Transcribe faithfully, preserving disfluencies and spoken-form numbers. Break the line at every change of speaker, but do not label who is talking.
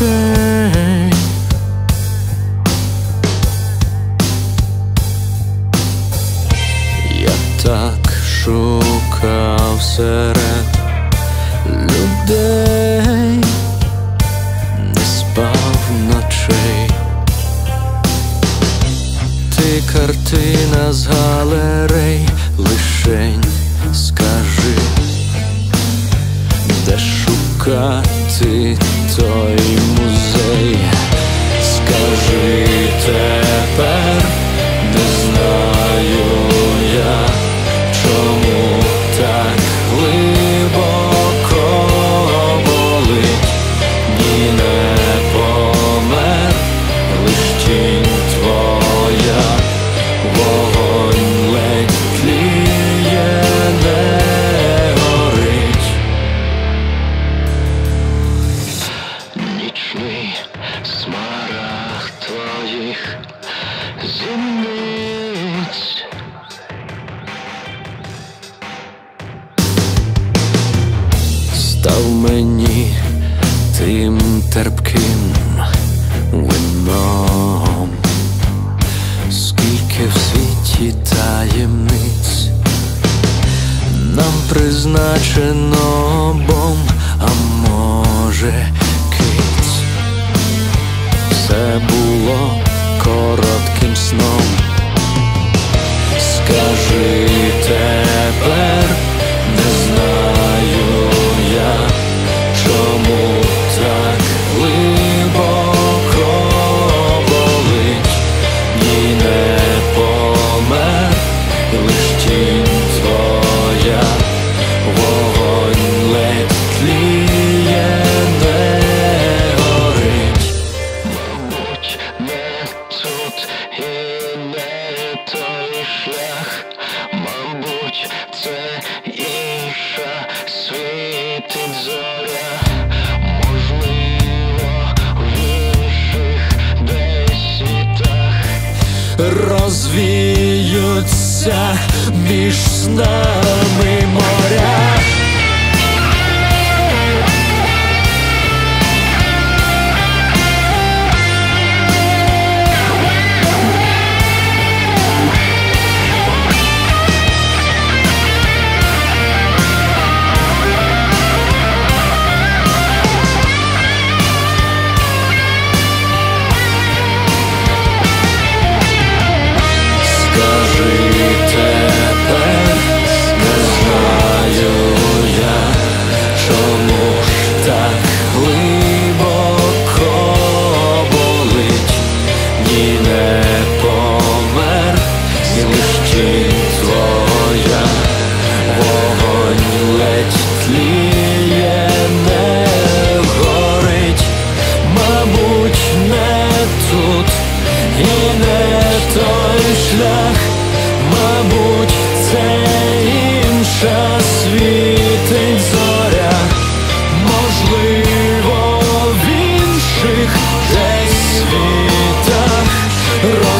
очей. Я так шукав серед людей, не спав ночей. Ти картина з галерей, лишень скажи, де шукати той музей. Скажи тепер, не знаю я, чому так глибоко болить. Ні, не помер, лиш тінь твоя, вогонь ледь тліє, не горить. Нічний смарагд твоїх зіниць. Став мені тим терпким вином, скільки в світі таємниць нам призначено обом, а може киць. Все було коротким сном. Скажи тепер, не знаю я, чому так глибоко болить. Ні, не помер, лиш тінь твоя, вогонь ледь тліє, не горить. Мабуть, не тут і не той шлях, мабуть, це інша світить зоря. Можливо, в інших десь світах розвіються між нами моря. Скажи тепер, не знаю я, чому ж так глибоко болить. Ні, не помер, і лиш тінь твоя, вогонь ледь тліє, не горить. Мабуть, не тут і не той шлях, мабуть, це інша світить зоря. Можливо, в інших десь світах